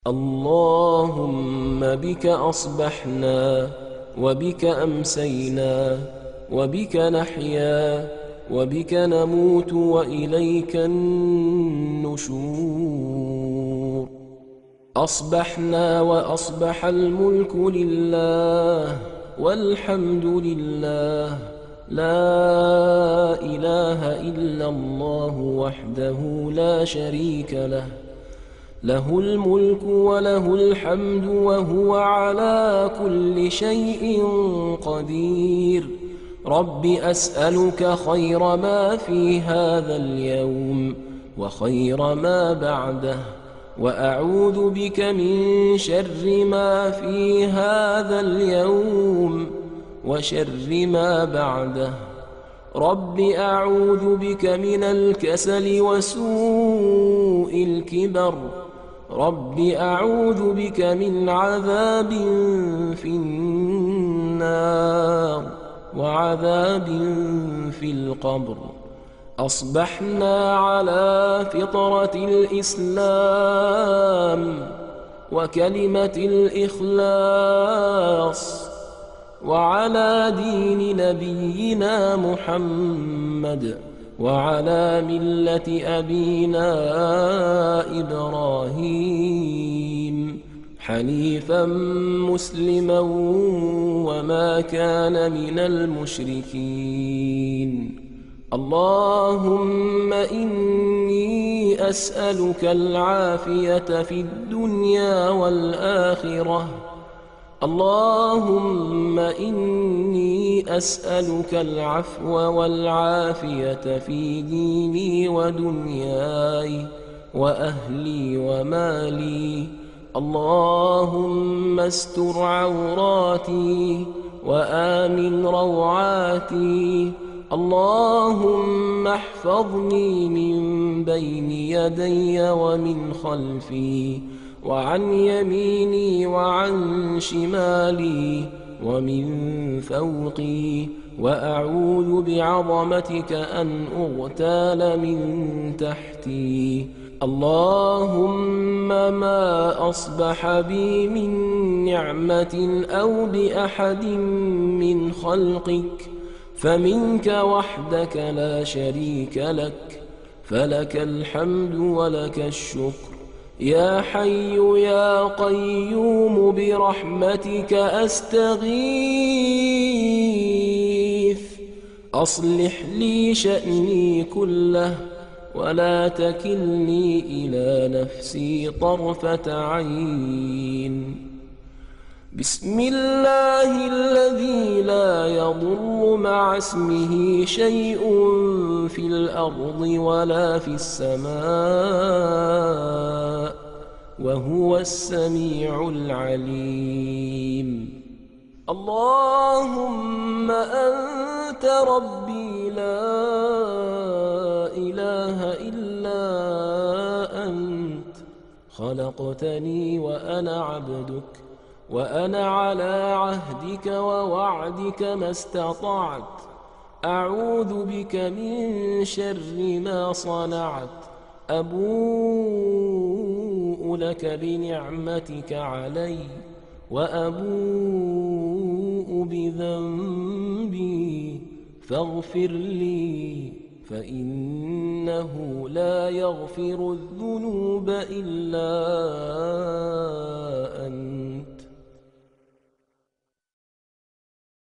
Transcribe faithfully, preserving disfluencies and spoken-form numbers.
اللهم بك أصبحنا وبك أمسينا وبك نحيا وبك نموت وإليك النشور. أصبحنا وأصبح الملك لله والحمد لله، لا إله إلا الله وحده لا شريك له، له الملك وله الحمد وهو على كل شيء قدير. رب أسألك خير ما في هذا اليوم وخير ما بعده، وأعوذ بك من شر ما في هذا اليوم وشر ما بعده. رب أعوذ بك من الكسل وسوء الكبر. رب أعوذ بك من عذاب في النار وعذاب في القبر. أصبحنا على فطرة الإسلام وكلمة الإخلاص وعلى دين نبينا محمد وعلى ملة أبينا إبراهيم حنيفا مسلما وما كان من المشركين. اللهم إني أسألك العافية في الدنيا والآخرة. اللهم إني أسألك العفو والعافية في ديني ودنياي وأهلي ومالي. اللهم استر عوراتي وآمن روعاتي. اللهم احفظني من بين يدي ومن خلفي وعن يميني وعن شمالي ومن فوقي، وأعوذ بعظمتك أن أغتال من تحتي. اللهم ما أصبح بي من نعمة أو بأحد من خلقك فمنك وحدك لا شريك لك، فلك الحمد ولك الشكر. يا حي يا قيوم برحمتك أستغيث، أصلح لي شأني كله ولا تكلني إلى نفسي طرفة عين. بسم الله الذي لا يضر مع اسمه شيء في الأرض ولا في السماء وهو السميع العليم. اللهم أنت ربي لا إله إلا أنت، خلقتني وأنا عبدك، وأنا على عهدك ووعدك ما استطعت. أعوذ بك من شر ما صنعت. أبوء لك بنعمتك علي وأبوء بذنبي فاغفر لي، فإنه لا يغفر الذنوب إلا